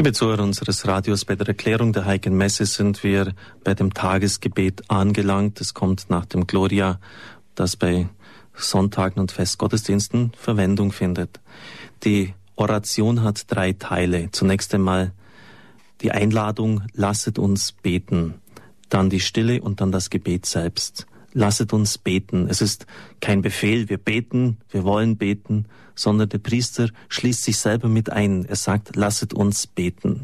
Liebe Zuhörer unseres Radios, bei der Erklärung der Heiligen Messe sind wir bei dem Tagesgebet angelangt. Es kommt nach dem Gloria, das bei Sonntagen und Festgottesdiensten Verwendung findet. Die Oration hat 3 Teile. Zunächst einmal die Einladung, lasset uns beten. Dann die Stille und dann das Gebet selbst. Lasset uns beten. Es ist kein Befehl, wir beten, wir wollen beten, sondern der Priester schließt sich selber mit ein. Er sagt, lasset uns beten.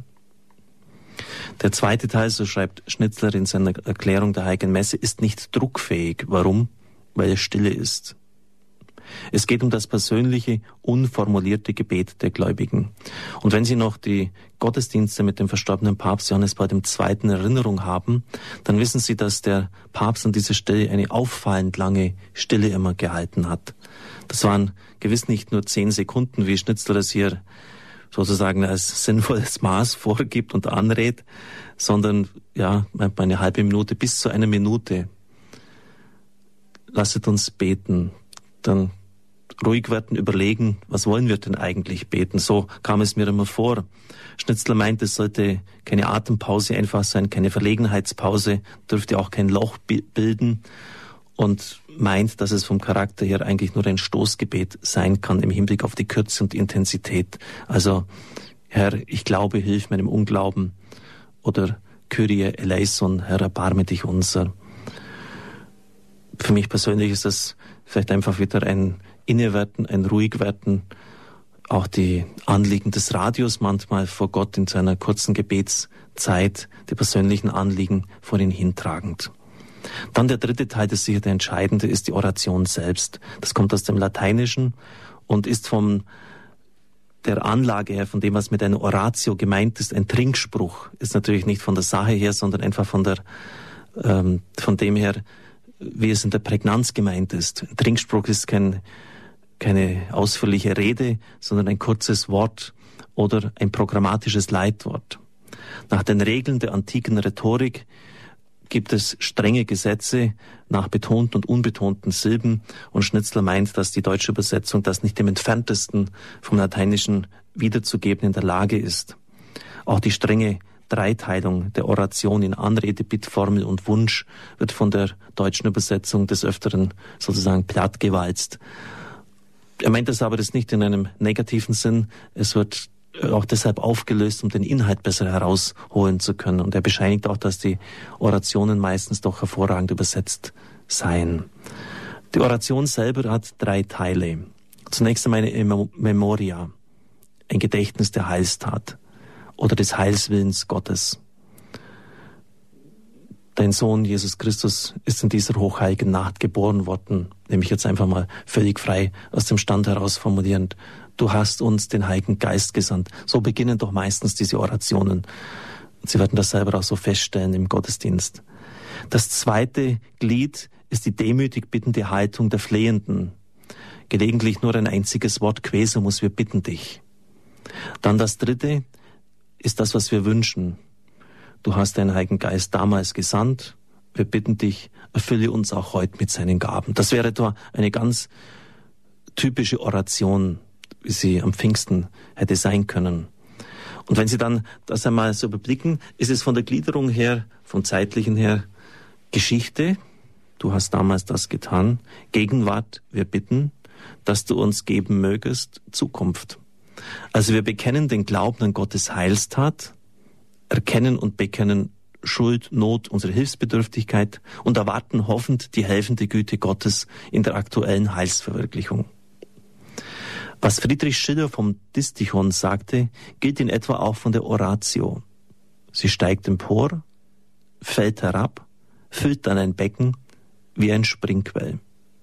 Der zweite Teil, so schreibt Schnitzler in seiner Erklärung der Heiligen Messe, ist nicht druckfähig. Warum? Weil es Stille ist. Es geht um das persönliche, unformulierte Gebet der Gläubigen. Und wenn Sie noch die Gottesdienste mit dem verstorbenen Papst Johannes Paul II. In Erinnerung haben, dann wissen Sie, dass der Papst an dieser Stelle eine auffallend lange Stille immer gehalten hat. Das waren gewiss nicht nur 10 Sekunden, wie Schnitzler das hier sozusagen als sinnvolles Maß vorgibt und anrät, sondern manchmal eine halbe Minute bis zu 1 Minute. Lasset uns beten. Dann ruhig werden, überlegen, was wollen wir denn eigentlich beten? So kam es mir immer vor. Schnitzler meint, es sollte keine Atempause einfach sein, keine Verlegenheitspause, dürfte auch kein Loch bilden und meint, dass es vom Charakter her eigentlich nur ein Stoßgebet sein kann im Hinblick auf die Kürze und die Intensität. Also, Herr, ich glaube, hilf meinem Unglauben, oder Kyrie eleison, Herr, erbarme dich unser. Für mich persönlich ist das vielleicht einfach wieder ein Innewerden, ein Ruhigwerden, auch die Anliegen des Radios manchmal vor Gott in seiner kurzen Gebetszeit, die persönlichen Anliegen vor ihn hintragend. Dann der dritte Teil, das sicher der entscheidende, ist die Oration selbst. Das kommt aus dem Lateinischen und ist von der Anlage her, von dem, was mit einer Oratio gemeint ist, ein Trinkspruch. Ist natürlich nicht von der Sache her, sondern einfach von dem her, wie es in der Prägnanz gemeint ist. Ein Trinkspruch ist keine ausführliche Rede, sondern ein kurzes Wort oder ein programmatisches Leitwort. Nach den Regeln der antiken Rhetorik gibt es strenge Gesetze nach betonten und unbetonten Silben, und Schnitzler meint, dass die deutsche Übersetzung das nicht im entferntesten vom Lateinischen wiederzugeben in der Lage ist. Auch die strenge Dreiteilung der Oration in Anrede, Bittformel und Wunsch wird von der deutschen Übersetzung des Öfteren sozusagen plattgewalzt. Er meint das aber das nicht in einem negativen Sinn. Es wird auch deshalb aufgelöst, um den Inhalt besser herausholen zu können. Und er bescheinigt auch, dass die Orationen meistens doch hervorragend übersetzt seien. Die Oration selber hat 3 Teile. Zunächst einmal eine Memoria, ein Gedächtnis der Heilstat oder des Heilswillens Gottes. Dein Sohn Jesus Christus ist in dieser hochheiligen Nacht geboren worden, nämlich jetzt einfach mal völlig frei aus dem Stand heraus formulierend. Du hast uns den Heiligen Geist gesandt. So beginnen doch meistens diese Orationen. Sie werden das selber auch so feststellen im Gottesdienst. Das zweite Glied ist die demütig bittende Haltung der Flehenden. Gelegentlich nur ein einziges Wort, Quesumus, wir bitten dich. Dann das dritte ist das, was wir wünschen. Du hast deinen Heiligen Geist damals gesandt. Wir bitten dich, erfülle uns auch heute mit seinen Gaben. Das wäre etwa eine ganz typische Oration, wie sie am Pfingsten hätte sein können. Und wenn Sie dann das einmal so überblicken, ist es von der Gliederung her, vom zeitlichen her, Geschichte, du hast damals das getan, Gegenwart, wir bitten, dass du uns geben mögest, Zukunft. Also wir bekennen den Glauben an Gottes Heilstat, erkennen und bekennen Schuld, Not, unsere Hilfsbedürftigkeit und erwarten hoffend die helfende Güte Gottes in der aktuellen Heilsverwirklichung. Was Friedrich Schiller vom Distichon sagte, gilt in etwa auch von der Oratio. Sie steigt empor, fällt herab, füllt dann ein Becken wie ein Springquell.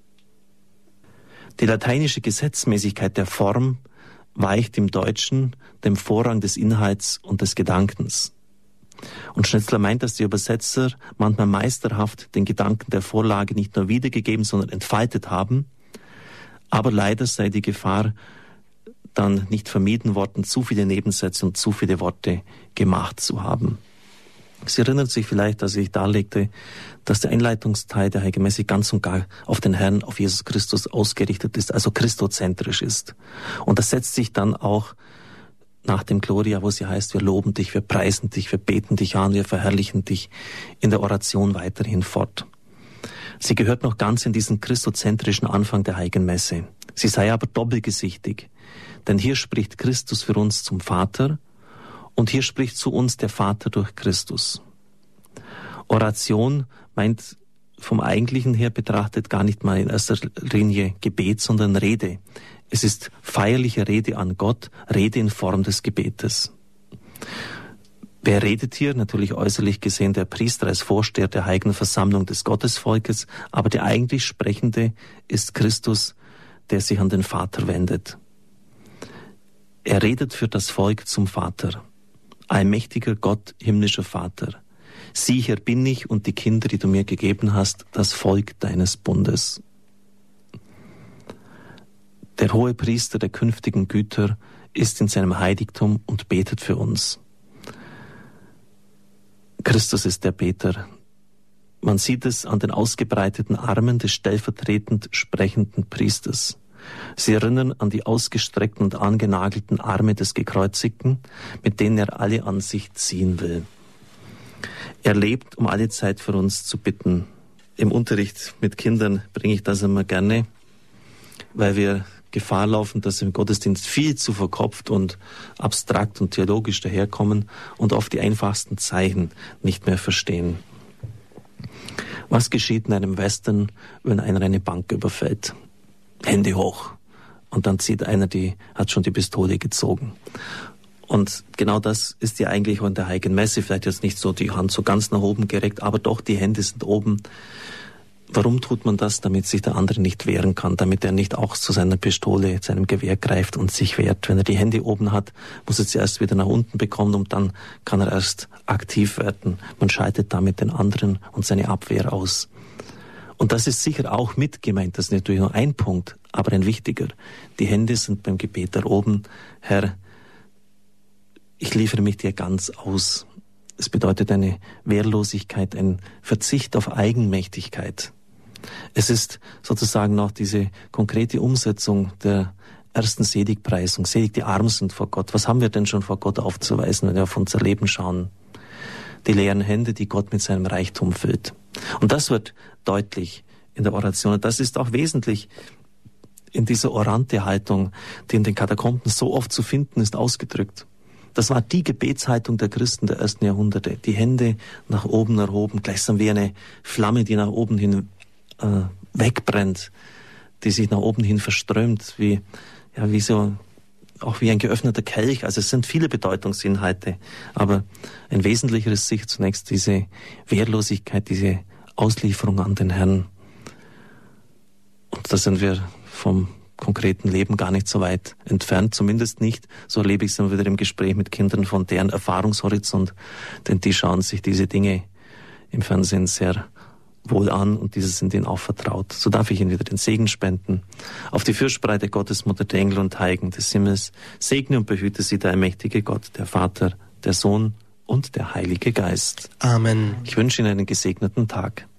Die lateinische Gesetzmäßigkeit der Form weicht im Deutschen dem Vorrang des Inhalts und des Gedankens. Und Schnitzler meint, dass die Übersetzer manchmal meisterhaft den Gedanken der Vorlage nicht nur wiedergegeben, sondern entfaltet haben, aber leider sei die Gefahr dann nicht vermieden worden, zu viele Nebensätze und zu viele Worte gemacht zu haben. Sie erinnert sich vielleicht, dass ich darlegte, dass der Einleitungsteil der Heiligen Messe ganz und gar auf den Herrn, auf Jesus Christus ausgerichtet ist, also christozentrisch ist. Und das setzt sich dann auch nach dem Gloria, wo sie heißt, wir loben dich, wir preisen dich, wir beten dich an, wir verherrlichen dich, in der Oration weiterhin fort. Sie gehört noch ganz in diesen christozentrischen Anfang der Heiligen Messe. Sie sei aber doppelgesichtig, denn hier spricht Christus für uns zum Vater und hier spricht zu uns der Vater durch Christus. Oration meint vom Eigentlichen her betrachtet gar nicht mal in erster Linie Gebet, sondern Rede. Es ist feierliche Rede an Gott, Rede in Form des Gebetes. Wer redet hier? Natürlich äußerlich gesehen der Priester als Vorsteher der heiligen Versammlung des Gottesvolkes, aber der eigentlich Sprechende ist Christus, der sich an den Vater wendet. Er redet für das Volk zum Vater. Allmächtiger Gott, himmlischer Vater. Sieh, hier bin ich und die Kinder, die du mir gegeben hast, das Volk deines Bundes. Der hohe Priester der künftigen Güter ist in seinem Heiligtum und betet für uns. Christus ist der Beter. Man sieht es an den ausgebreiteten Armen des stellvertretend sprechenden Priesters. Sie erinnern an die ausgestreckten und angenagelten Arme des Gekreuzigten, mit denen er alle an sich ziehen will. Er lebt, um alle Zeit für uns zu bitten. Im Unterricht mit Kindern bringe ich das immer gerne, weil wir Gefahr laufen, dass im Gottesdienst viel zu verkopft und abstrakt und theologisch daherkommen und oft die einfachsten Zeichen nicht mehr verstehen. Was geschieht in einem Western, wenn einer eine Bank überfällt? Hände hoch. Und dann zieht einer hat schon die Pistole gezogen. Und genau das ist ja eigentlich auch in der Heiligen Messe, vielleicht jetzt nicht so die Hand so ganz nach oben gereckt, aber doch die Hände sind oben. Warum tut man das? Damit sich der andere nicht wehren kann, damit er nicht auch zu seiner Pistole, zu seinem Gewehr greift und sich wehrt. Wenn er die Hände oben hat, muss er sie erst wieder nach unten bekommen und dann kann er erst aktiv werden. Man schaltet damit den anderen und seine Abwehr aus. Und das ist sicher auch mit gemeint, das ist natürlich nur ein Punkt, aber ein wichtiger. Die Hände sind beim Gebet da oben. Herr, ich liefere mich dir ganz aus. Es bedeutet eine Wehrlosigkeit, ein Verzicht auf Eigenmächtigkeit. Es ist sozusagen noch diese konkrete Umsetzung der ersten Seligpreisung. Selig die Armen sind vor Gott. Was haben wir denn schon vor Gott aufzuweisen, wenn wir auf unser Leben schauen? Die leeren Hände, die Gott mit seinem Reichtum füllt. Und das wird deutlich in der Oration. Und das ist auch wesentlich in dieser Orante-Haltung, die in den Katakomben so oft zu finden ist, ausgedrückt. Das war die Gebetshaltung der Christen der ersten Jahrhunderte. Die Hände nach oben erhoben, gleichsam wie eine Flamme, die nach oben hin wegbrennt, die sich nach oben hin verströmt, wie ein geöffneter Kelch. Also es sind viele Bedeutungsinhalte, aber ein wesentlicher ist sicher zunächst diese Wehrlosigkeit, diese Auslieferung an den Herrn. Und da sind wir vom konkreten Leben gar nicht so weit entfernt, zumindest nicht. So erlebe ich es immer wieder im Gespräch mit Kindern von deren Erfahrungshorizont, denn die schauen sich diese Dinge im Fernsehen sehr wohl an und diese sind ihnen auch vertraut. So darf ich ihnen wieder den Segen spenden. Auf die Fürsprache Gottesmutter, der Engel und Heiligen des Himmels, segne und behüte sie der allmächtige Gott, der Vater, der Sohn und der Heilige Geist. Amen. Ich wünsche Ihnen einen gesegneten Tag.